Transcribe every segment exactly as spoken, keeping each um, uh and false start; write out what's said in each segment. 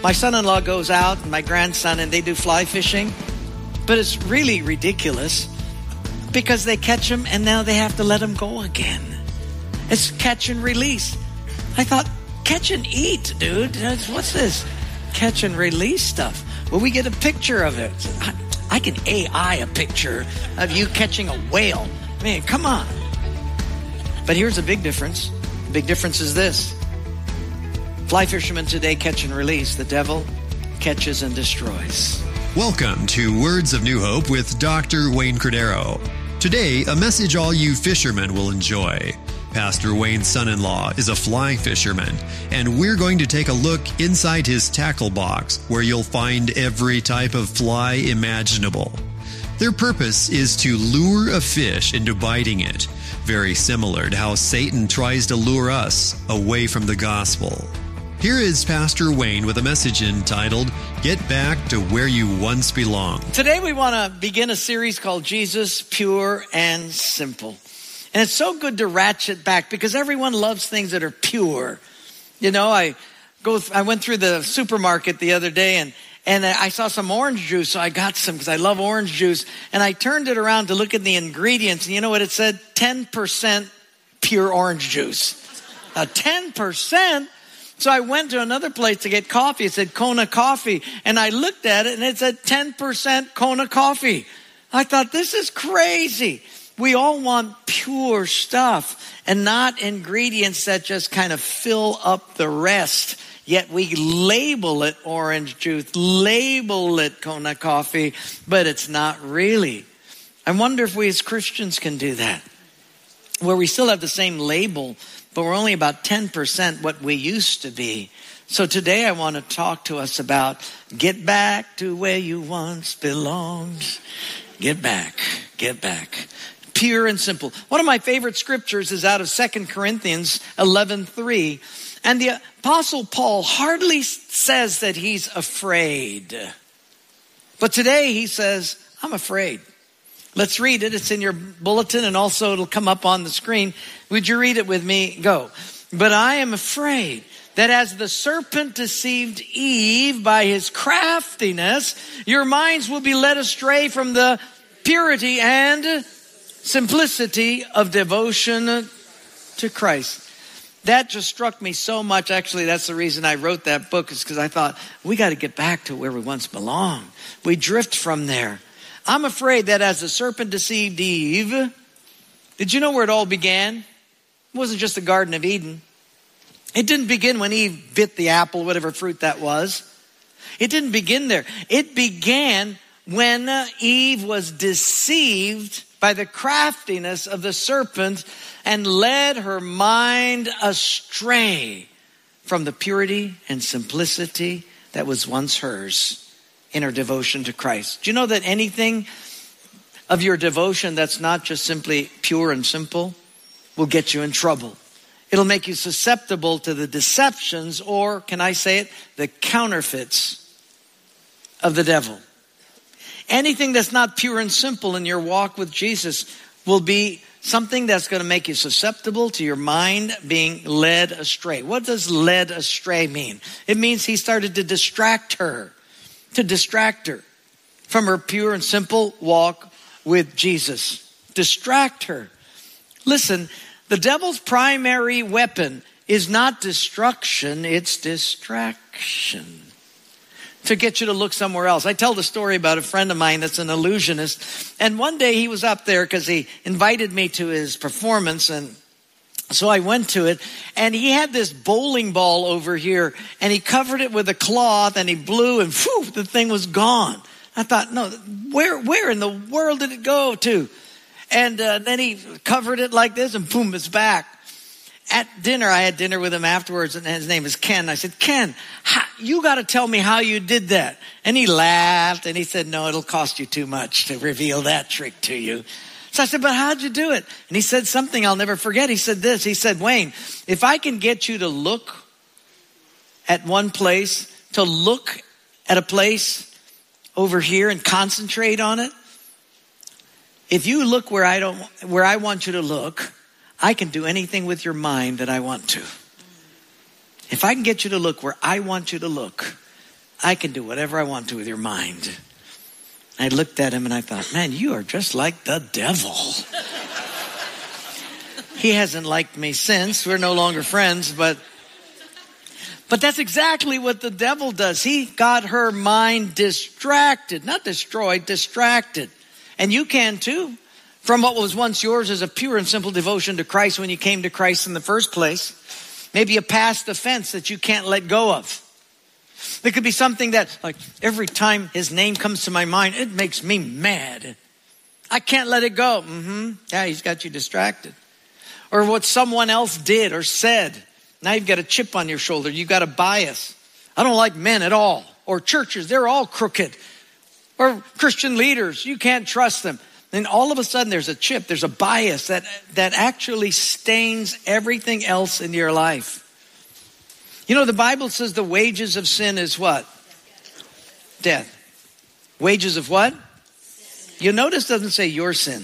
My son-in-law goes out, and my grandson, and they do fly fishing. But it's really ridiculous because they catch them and now they have to let them go again. It's catch and release. I thought, catch and eat, dude. What's this? Catch and release stuff. Well, we get a picture of it. I, I can A I a picture of you catching a whale. I mean, come on. But here's a big difference. The big difference is this. Fly fishermen today catch and release. The devil catches and destroys. Welcome to Words of New Hope with Doctor Wayne Cordero. Today, a message all you fishermen will enjoy. Pastor Wayne's son-in-law is a fly fisherman, and we're going to take a look inside his tackle box where you'll find every type of fly imaginable. Their purpose is to lure a fish into biting it, very similar to how Satan tries to lure us away from the gospel. Here is Pastor Wayne with a message entitled, Get Back to Where You Once Belonged. Today we want to begin a series called Jesus, Pure and Simple. And it's so good to ratchet back because everyone loves things that are pure. You know, I go. Th- I went through the supermarket the other day and, and I saw some orange juice, so I got some because I love orange juice. And I turned it around to look at the ingredients, and you know what it said? ten percent pure orange juice. Uh, ten percent? So I went to another place to get coffee. It said Kona Coffee. And I looked at it and it said ten percent Kona Coffee. I thought, this is crazy. We all want pure stuff and not ingredients that just kind of fill up the rest. Yet we label it orange juice, label it Kona Coffee, but it's not really. I wonder if we as Christians can do that, where we still have the same label, but we're only about ten percent what we used to be. So today I want to talk to us about get back to where you once belonged. Get back, get back. Pure and simple. One of my favorite scriptures is out of Second Corinthians eleven three. And the Apostle Paul hardly says that he's afraid. But today he says, I'm afraid. Let's read it. It's in your bulletin and also it'll come up on the screen. Would you read it with me? Go. But I am afraid that as the serpent deceived Eve by his craftiness, your minds will be led astray from the purity and simplicity of devotion to Christ. That just struck me so much. Actually, that's the reason I wrote that book, is because I thought we got to get back to where we once belonged. We drift from there. I'm afraid that as the serpent deceived Eve, did you know where it all began? It wasn't just the Garden of Eden. It didn't begin when Eve bit the apple, whatever fruit that was. It didn't begin there. It began when Eve was deceived by the craftiness of the serpent and led her mind astray from the purity and simplicity that was once hers in her devotion to Christ. Do you know that anything of your devotion that's not just simply pure and simple will get you in trouble? It'll make you susceptible to the deceptions, or can I say it, the counterfeits of the devil. Anything that's not pure and simple in your walk with Jesus will be something that's going to make you susceptible to your mind being led astray. What does led astray mean? It means he started to distract her, to distract her from her pure and simple walk with Jesus. Distract her. Listen, the devil's primary weapon is not destruction, it's distraction. To get you to look somewhere else. I tell the story about a friend of mine that's an illusionist. And one day he was up there because he invited me to his performance. And so I went to it. And he had this bowling ball over here. And he covered it with a cloth. And he blew. And whew, the thing was gone. I thought, no, where where in the world did it go to? And uh, then he covered it like this. And boom, it's back. At dinner, I had dinner with him afterwards, and his name is Ken. I said, Ken, how, you got to tell me how you did that. And he laughed, and he said, no, it'll cost you too much to reveal that trick to you. So I said, but how'd you do it? And he said something I'll never forget. He said this. He said, Wayne, if I can get you to look at one place, to look at a place over here and concentrate on it, if you look where I don't, where I want you to look, I can do anything with your mind that I want to. If I can get you to look where I want you to look, I can do whatever I want to with your mind. I looked at him and I thought, man, you are just like the devil. He hasn't liked me since. We're no longer friends, but but that's exactly what the devil does. He got her mind distracted, not destroyed, distracted. And you can too. From what was once yours as a pure and simple devotion to Christ when you came to Christ in the first place. Maybe a past offense that you can't let go of. There could be something that, like, every time his name comes to my mind, it makes me mad. I can't let it go. Mm-hmm. Yeah, he's got you distracted. Or what someone else did or said. Now you've got a chip on your shoulder. You've got a bias. I don't like men at all. Or churches, they're all crooked. Or Christian leaders, you can't trust them. Then all of a sudden there's a chip, there's a bias that, that actually stains everything else in your life. You know, the Bible says the wages of sin is what? Death. Wages of what? You notice it doesn't say your sin.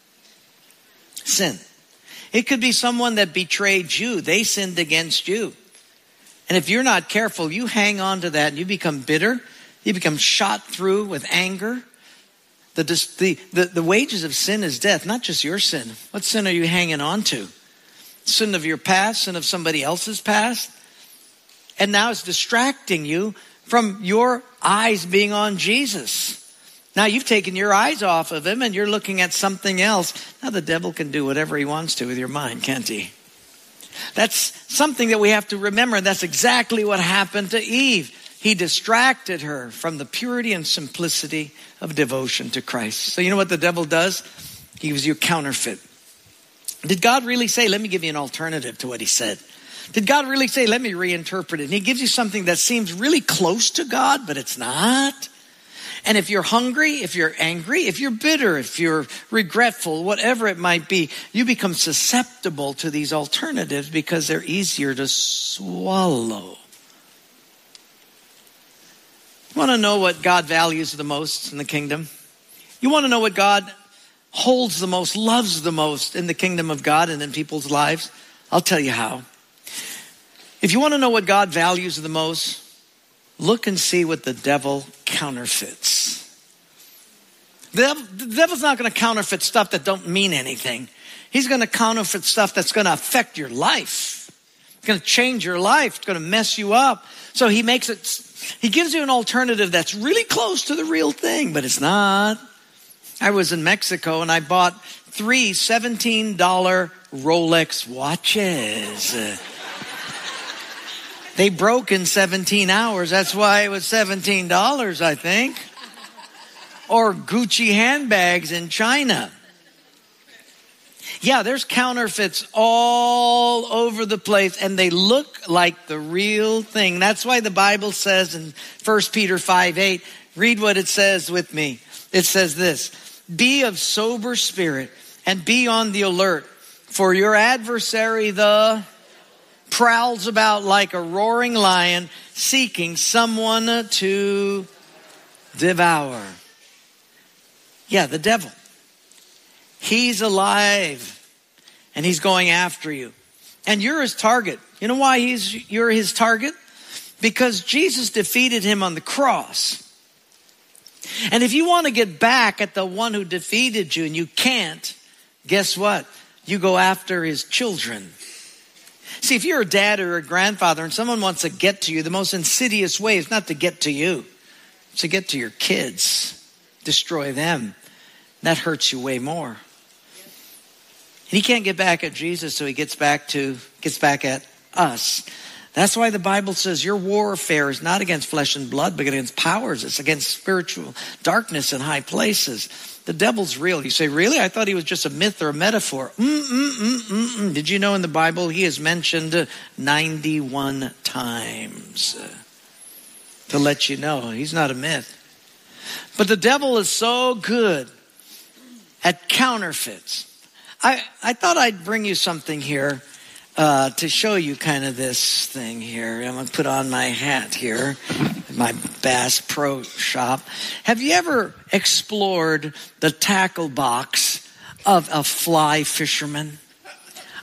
Sin. It could be someone that betrayed you. They sinned against you. And if you're not careful, you hang on to that and you become bitter. You become shot through with anger. The, the, the, the wages of sin is death, not just your sin. What sin are you hanging on to? Sin of your past, sin of somebody else's past. And now it's distracting you from your eyes being on Jesus. Now you've taken your eyes off of him and you're looking at something else. Now the devil can do whatever he wants to with your mind, can't he? That's something that we have to remember. That's exactly what happened to Eve. He distracted her from the purity and simplicity of devotion to Christ. So you know what the devil does? He gives you a counterfeit. Did God really say, let me give you an alternative to what he said? Did God really say, let me reinterpret it? And he gives you something that seems really close to God, but it's not. And if you're hungry, if you're angry, if you're bitter, if you're regretful, whatever it might be, you become susceptible to these alternatives because they're easier to swallow. You want to know what God values the most in the kingdom? You want to know what God holds the most, loves the most in the kingdom of God and in people's lives? I'll tell you how. If you want to know what God values the most, look and see what the devil counterfeits. The, devil, the devil's not going to counterfeit stuff that don't mean anything. He's going to counterfeit stuff that's going to affect your life. It's going to change your life. It's going to mess you up. So he makes it, he gives you an alternative that's really close to the real thing, but it's not. I was in Mexico and I bought three seventeen dollars Rolex watches. They broke in seventeen hours. That's why it was seventeen dollars, I think. Or Gucci handbags in China. Yeah, there's counterfeits all over the place, and they look like the real thing. That's why the Bible says in First Peter five eight, read what it says with me. It says this, be of sober spirit and be on the alert, for your adversary, the prowls about like a roaring lion, seeking someone to devour. Yeah, the devil. He's alive and he's going after you. And you're his target. You know why he's you're his target? Because Jesus defeated him on the cross. And if you want to get back at the one who defeated you and you can't, guess what? You go after his children. See, if you're a dad or a grandfather and someone wants to get to you, the most insidious way is not to get to you. It's to get to your kids. Destroy them. That hurts you way more. And he can't get back at Jesus, so he gets back to gets back at us. That's why the Bible says your warfare is not against flesh and blood, but against powers. It's against spiritual darkness in high places. The devil's real. You say, really? I thought he was just a myth or a metaphor. Mm-mm-mm-mm-mm. Did you know in the Bible he is mentioned ninety-one times? To let you know, he's not a myth. But the devil is so good at counterfeits. I, I thought I'd bring you something here uh, to show you kind of this thing here. I'm going to put on my hat here, my Bass Pro Shop. Have you ever explored the tackle box of a fly fisherman?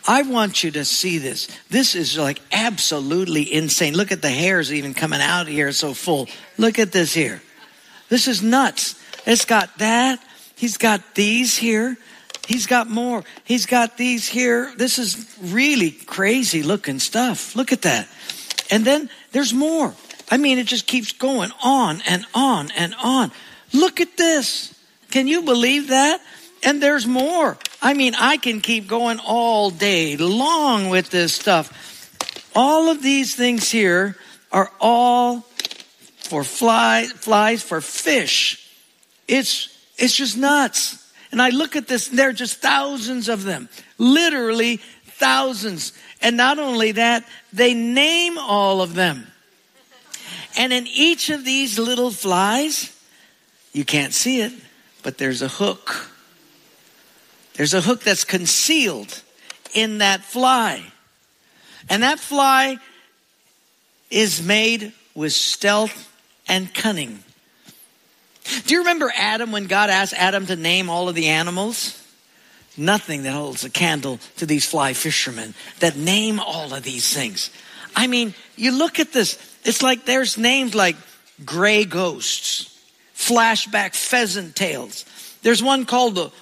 I want you to see this. This is like absolutely insane. Look at the hairs even coming out here so full. Look at this here. This is nuts. It's got that. He's got these here. He's got more. He's got these here. This is really crazy looking stuff. Look at that. And then there's more. I mean, it just keeps going on and on and on. Look at this. Can you believe that? And there's more. I mean, I can keep going all day long with this stuff. All of these things here are all for fly, flies, for fish. It's, it's just nuts. And I look at this, and there are just thousands of them. Literally thousands. And not only that, they name all of them. And in each of these little flies, you can't see it, but there's a hook. There's a hook that's concealed in that fly. And that fly is made with stealth and cunning. Do you remember Adam when God asked Adam to name all of the animals? Nothing that holds a candle to these fly fishermen that name all of these things. I mean, you look at this. It's like there's names like gray ghosts, flashback pheasant tails. There's one called the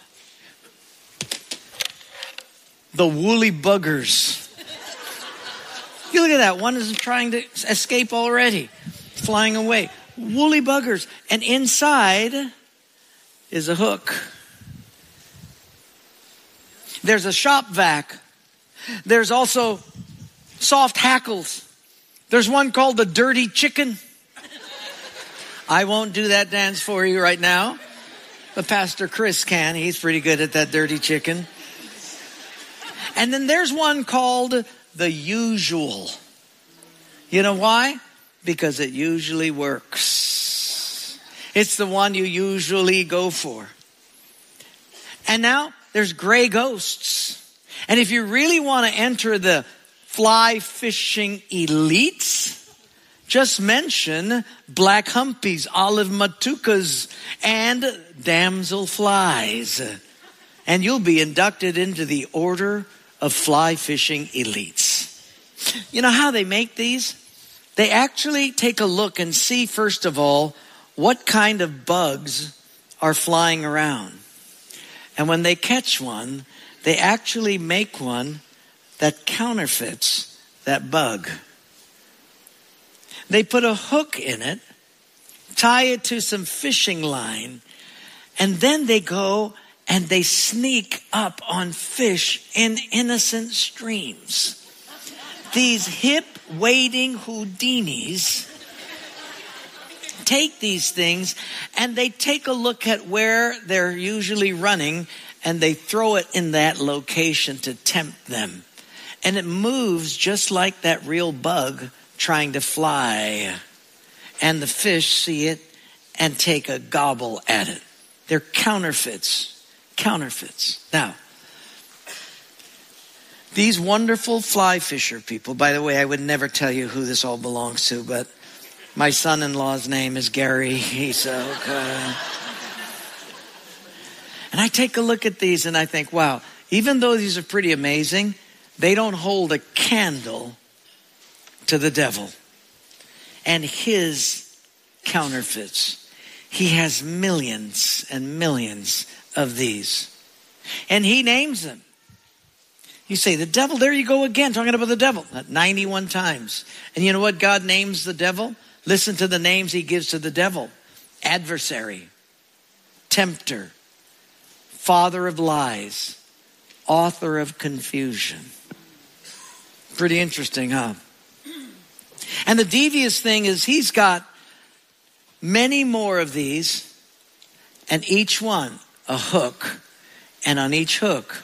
The woolly buggers. You look at that. One is trying to escape already. Flying away. Woolly buggers. And inside is a hook. There's a shop vac. There's also soft hackles. There's one called the dirty chicken. I won't do that dance for you right now. But Pastor Chris can. He's pretty good at that dirty chicken. And then there's one called the usual. You know why? Because it usually works. It's the one you usually go for. And now there's gray ghosts. And if you really want to enter the fly fishing elites, just mention black humpies, olive matukas, and damsel flies. And you'll be inducted into the order of fly fishing elites. You know how they make these? They actually take a look and see, first of all, what kind of bugs are flying around. And when they catch one, they actually make one that counterfeits that bug. They put a hook in it, tie it to some fishing line, and then they go and they sneak up on fish in innocent streams. These hip wading Houdinis take these things and they take a look at where they're usually running and they throw it in that location to tempt them. And it moves just like that real bug trying to fly. And the fish see it and take a gobble at it. They're counterfeits. Counterfeits. Now, these wonderful fly fisher people, by the way, I would never tell you who this all belongs to, but my son-in-law's name is Gary. He's so good. And I take a look at these and I think, wow, even though these are pretty amazing, they don't hold a candle to the devil and his counterfeits. He has millions and millions of these. And he names them. You say, the devil, there you go again, talking about the devil. ninety-one times. And you know what God names the devil? Listen to the names he gives to the devil. Adversary, tempter, father of lies, author of confusion. Pretty interesting, huh? And the devious thing is he's got many more of these, and each one a hook, and on each hook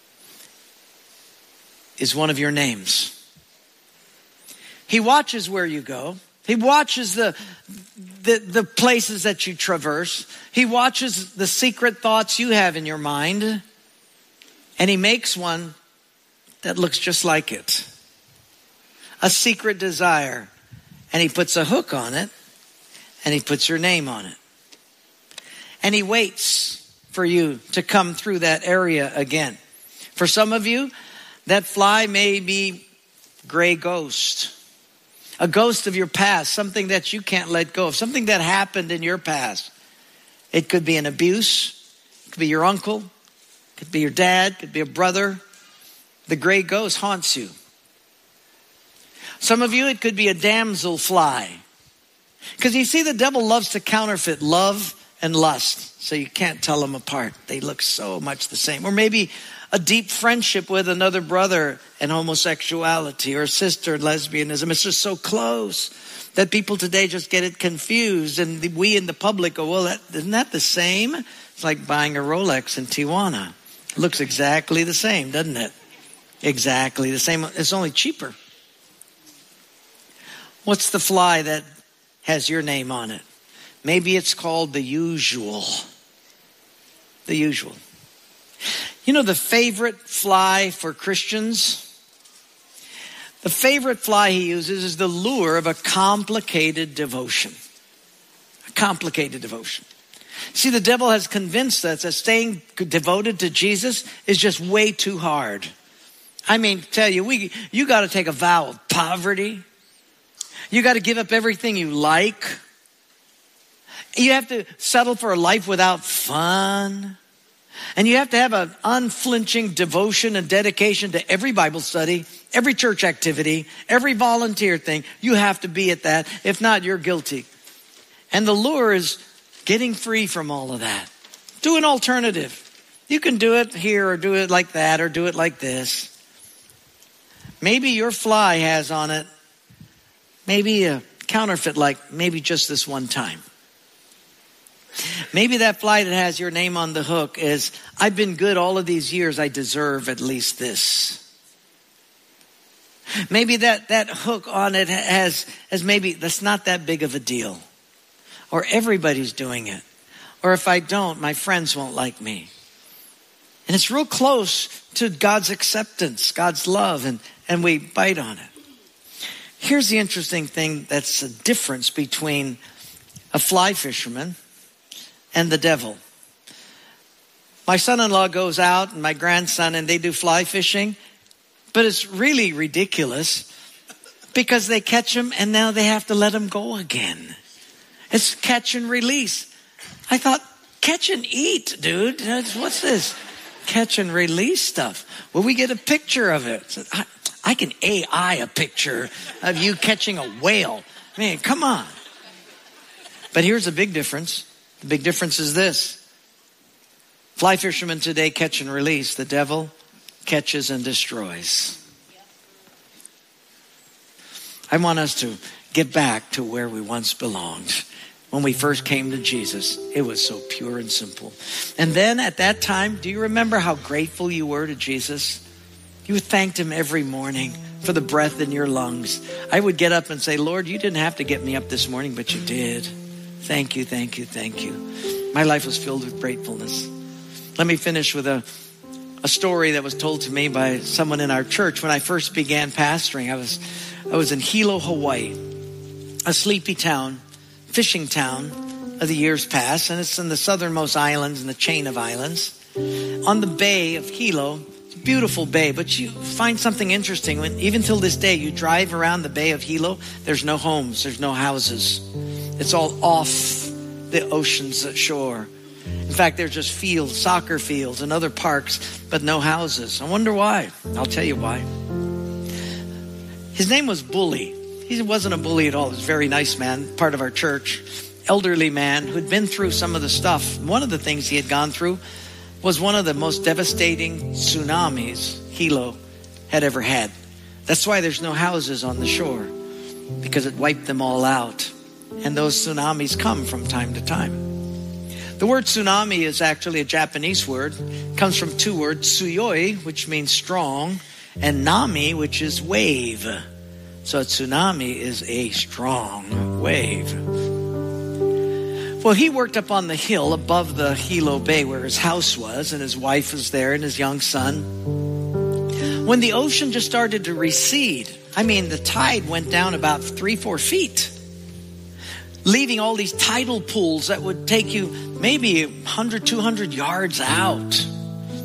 is one of your names. He watches where you go. He watches the, the, the places that you traverse. He watches the secret thoughts you have in your mind. And he makes one that looks just like it. A secret desire. And he puts a hook on it. And he puts your name on it. And he waits for you to come through that area again. For some of you, That fly may be gray ghost. A ghost of your past, something that you can't let go of, something that happened in your past. It could be an abuse, it could be your uncle, it could be your dad, it could be a brother. The gray ghost haunts you. Some of you, it could be a damsel fly. Because you see, the devil loves to counterfeit love and lust, so you can't tell them apart. They look so much the same. Or maybe a deep friendship with another brother and homosexuality, or a sister and lesbianism. It's just so close that people today just get it confused. And we in the public go, well, that, isn't that the same? It's like buying a Rolex in Tijuana. It looks exactly the same, doesn't it? Exactly the same. It's only cheaper. What's the fly that has your name on it? Maybe it's called the usual. The usual. You know the favorite fly for Christians? The favorite fly he uses is the lure of a complicated devotion. A complicated devotion. See, the devil has convinced us that staying devoted to Jesus is just way too hard. I mean, tell you, we you got to take a vow of poverty. You got to give up everything you like. You have to settle for a life without fun. And you have to have an unflinching devotion and dedication to every Bible study, every church activity, every volunteer thing. You have to be at that. If not, you're guilty. And the lure is getting free from all of that. Do an alternative. You can do it here or do it like that or do it like this. Maybe your fly has on it, maybe a counterfeit, like maybe just this one time. Maybe that fly that has your name on the hook is, I've been good all of these years, I deserve at least this. Maybe that, that hook on it has, has maybe, that's not that big of a deal. Or everybody's doing it. Or if I don't, my friends won't like me. And it's real close to God's acceptance, God's love, and, and we bite on it. Here's the interesting thing that's a difference between a fly fisherman and the devil. My son-in-law goes out and my grandson and they do fly fishing, but it's really ridiculous because they catch them and now they have to let them go again. It's catch and release. I thought, catch and eat, dude. What's this? Catch and release stuff. Well, we get a picture of it. I, I can A I a picture of you catching a whale. I mean, come on. But here's a big difference. The big difference is this. Fly fishermen today catch and release. The devil catches and destroys. I want us to get back to where we once belonged. When we first came to Jesus, it was so pure and simple. And then at that time, do you remember how grateful you were to Jesus? You thanked him every morning for the breath in your lungs. I would get up and say, Lord, you didn't have to get me up this morning, but you did. Thank you, thank you, thank you. My life was filled with gratefulness. Let me finish with a, a story that was told to me by someone in our church. When I first began pastoring, I was, I was in Hilo, Hawaii, a sleepy town, fishing town of the years past, and it's in the southernmost islands in the chain of islands. On the bay of Hilo, it's a beautiful bay, but you find something interesting. When even till this day, you drive around the bay of Hilo, there's no homes, there's no houses. It's all off the ocean's shore. In fact, they're just fields, soccer fields and other parks, but no houses. I wonder why. I'll tell you why. His name was Bully. He wasn't a bully at all. He was a very nice man, part of our church, elderly man who'd been through some of the stuff. One of the things he had gone through was one of the most devastating tsunamis Hilo had ever had. That's why there's no houses on the shore, because it wiped them all out. And those tsunamis come from time to time. The word tsunami is actually a Japanese word. It comes from two words, tsuyoi, which means strong, and nami, which is wave. So a tsunami is a strong wave. Well, he worked up on the hill above the Hilo Bay where his house was, and his wife was there and his young son. When the ocean just started to recede, I mean, the tide went down about three, four feet, leaving all these tidal pools that would take you maybe one hundred, two hundred yards out.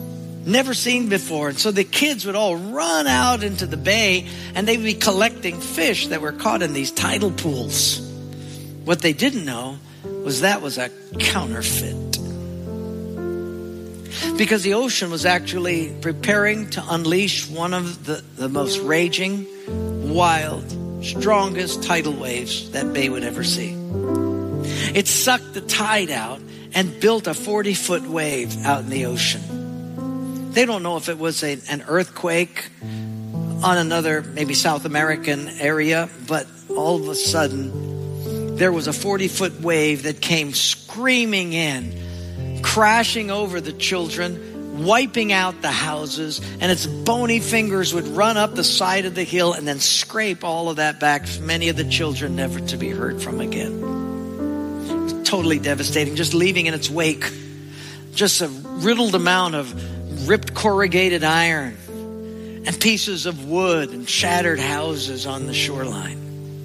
never seen before. And so the kids would all run out into the bay and they'd be collecting fish that were caught in these tidal pools. What they didn't know was that was a counterfeit. Because the ocean was actually preparing to unleash one of the, the most raging, wild, strongest tidal waves that bay would ever see. It sucked the tide out and built a forty-foot wave out in the ocean. They don't know if it was a, an earthquake on another, maybe South American area, but all of a sudden, there was a forty-foot wave that came screaming in, crashing over the children, wiping out the houses, and its bony fingers would run up the side of the hill and then scrape all of that back, many of the children never to be heard from again. It was totally devastating, just leaving in its wake just a riddled amount of ripped corrugated iron and pieces of wood and shattered houses on the shoreline.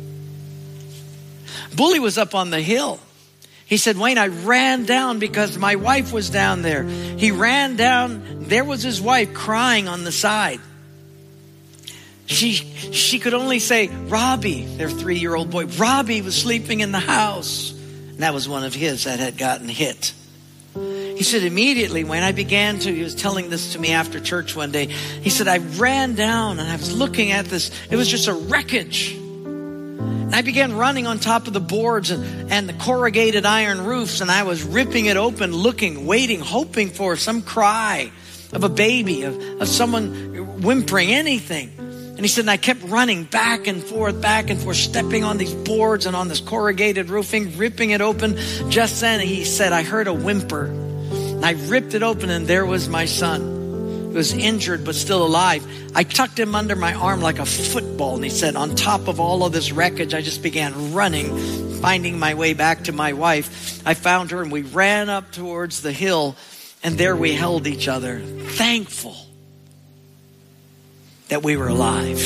Bully was up on the hill. He said, Wayne, I ran down because my wife was down there. He ran down. There was his wife crying on the side. She she could only say, Robbie, their three-year-old boy, Robbie was sleeping in the house. And that was one of his that had gotten hit. He said, immediately when I began to, he was telling this to me after church one day. He said, I ran down and I was looking at this. It was just a wreckage. And I began running on top of the boards and, and the corrugated iron roofs, and I was ripping it open, looking, waiting, hoping for some cry of a baby, of, of someone whimpering, anything. And he said, and I kept running back and forth, back and forth, stepping on these boards and on this corrugated roofing, ripping it open. Just then, he said, I heard a whimper. And I ripped it open, and there was my son. He was injured but still alive. I tucked him under my arm like a football. And he said, on top of all of this wreckage, I just began running, finding my way back to my wife. I found her and we ran up towards the hill, and there we held each other, thankful that we were alive.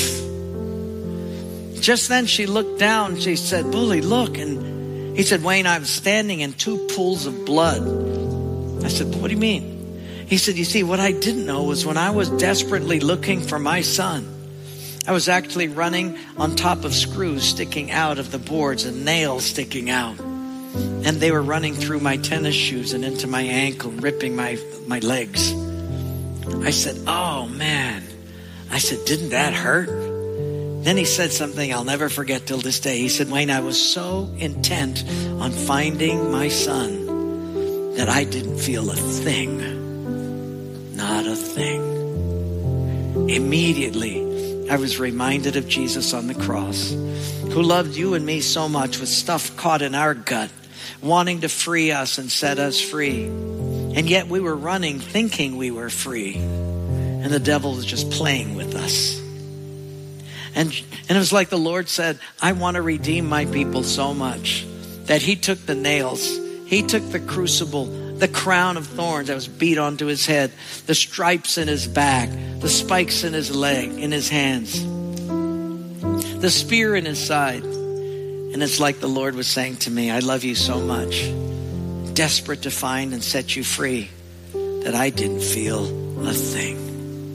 Just then she looked down. She said, Bully, look. And he said, Wayne, I was standing in two pools of blood. I said, what do you mean? He said, you see, what I didn't know was when I was desperately looking for my son, I was actually running on top of screws sticking out of the boards and nails sticking out. And they were running through my tennis shoes and into my ankle, ripping my, my legs. I said, oh man. I said, didn't that hurt? Then he said something I'll never forget till this day. He said, Wayne, I was so intent on finding my son that I didn't feel a thing. Not a thing. Immediately, I was reminded of Jesus on the cross, who loved you and me so much with stuff caught in our gut, wanting to free us and set us free. And yet we were running thinking we were free. And the devil was just playing with us. And, and it was like the Lord said, I want to redeem my people so much that he took the nails. He took the crucible, the crown of thorns that was beat onto his head, the stripes in his back, the spikes in his leg, in his hands, the spear in his side. And it's like the Lord was saying to me, I love you so much, desperate to find and set you free, that I didn't feel a thing.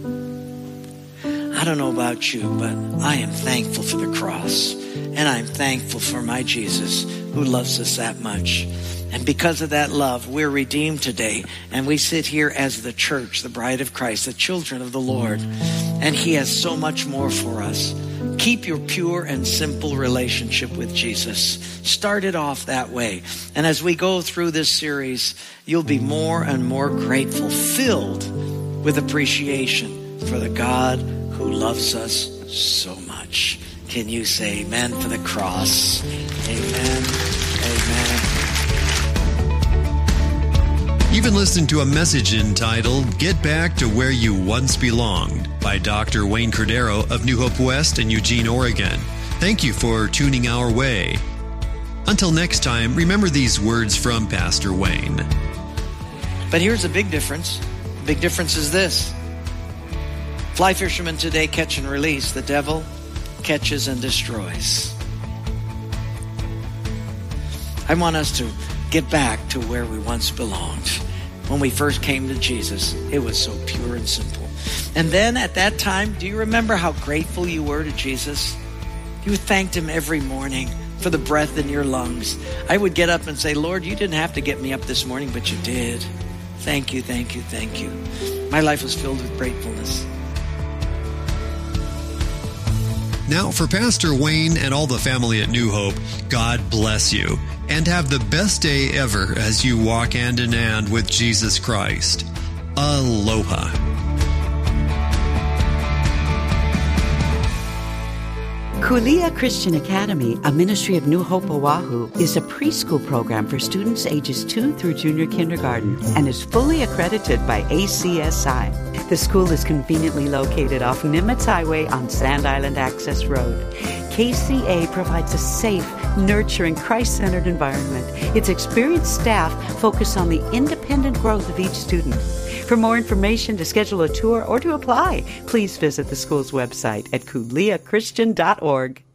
I don't know about you, but I am thankful for the cross. And I'm thankful for my Jesus who loves us that much. And because of that love, we're redeemed today. And we sit here as the church, the bride of Christ, the children of the Lord. And he has so much more for us. Keep your pure and simple relationship with Jesus. Start it off that way. And as we go through this series, you'll be more and more grateful, filled with appreciation for the God who loves us so much. Can you say amen for the cross? Amen. Amen. You've been listening to a message entitled Get Back to Where You Once Belonged by Doctor Wayne Cordero of New Hope West in Eugene, Oregon. Thank you for tuning our way. Until next time, remember these words from Pastor Wayne. But here's a big difference. The big difference is this. Fly fishermen today catch and release. The devil catches and destroys. I want us to get back to where we once belonged. when we first came to Jesus. It was so pure and simple. And then at that time, do you remember how grateful you were to Jesus? You thanked him every morning for the breath in your lungs. I would get up and say, Lord, you didn't have to get me up this morning, but you did. Thank you, thank you, thank you. My life was filled with gratefulness. Now, for Pastor Wayne and all the family at New Hope, God bless you, and have the best day ever as you walk hand in hand with Jesus Christ. Aloha. Kulia Christian Academy, a ministry of New Hope Oahu, is a preschool program for students ages two through junior kindergarten and is fully accredited by A C S I. The school is conveniently located off Nimitz Highway on Sand Island Access Road. K C A provides a safe, nurturing, Christ-centered environment. Its experienced staff focus on the independent growth of each student. For more information, to schedule a tour, or to apply, please visit the school's website at kulia christian dot org.